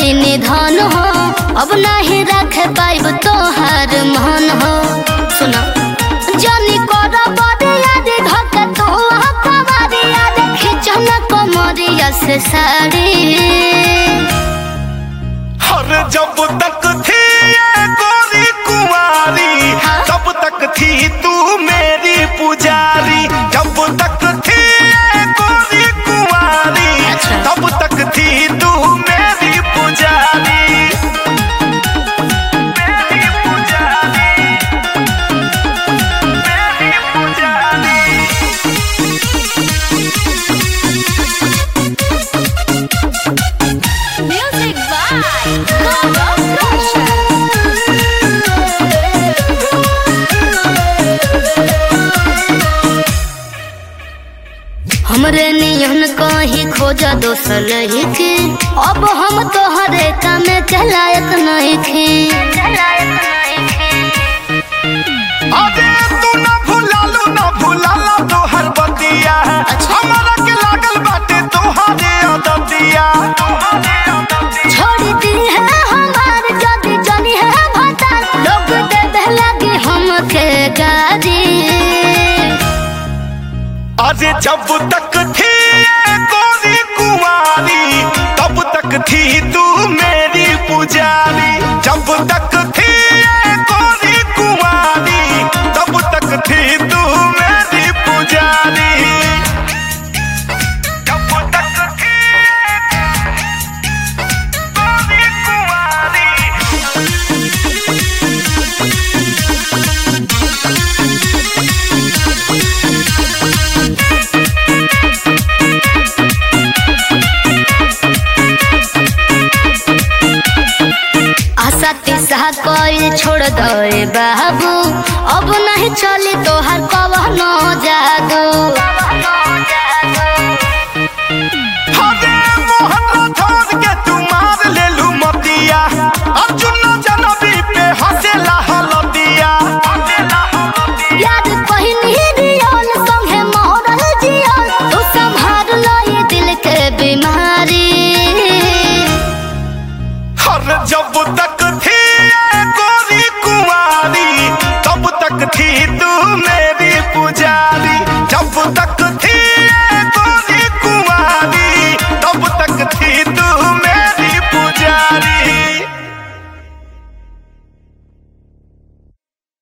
गईनी धन हो, अब नहीं रख पाइब तोहार मन हो। सुना जानी कर बरिया रे धक तो कवरिया रे खिचन कमरिया से साड़ी। हर जब तक थी ये गोरी कुंवारी, तब तक थी तू मेरी पुजारी। जब तक थी ये गोरी कुंवारी, तब तक थी तू मेरी पुजारी। मेरी पुजारी, मेरी पुजारी। Music by Gaurav Roshan। हमरे नियन कहीं खोजा दोसल के, अब हम तोहरे काम के लायक नहीं थे। अरे तू ना भुलाला तोहर बतिया, हमरा के लागल बाटे तोहरे अदतिया। छोड़ दी है हमार जदी जनी है भता, लोग देवे लगे हमके गारी। अरे जब तक थी ये गोरी कुंवारी, तब तक थी तू मेरी पुजारी। जब तक थी ये गोरी कुंवारी, तब तक थी तू मेरी पुजारी। जब तक थी गोरी कुंवारी। आशा तिशा कोई छोड़ दे बाबू, अब नहीं चली तोहर कवनो जादू। हरे मोहन छोड़ के तू मार ले लू मतिया, अर्जुन जनबी पे हंसेला हलदिया। याद पहिनी रियल संगे मोहरल जियल, तू संभाल लो ये दिल के बीमारी। हर जब तक थी ये गोरी कुंवारी, तब तक थी तू मेरी पुजारी। जब तक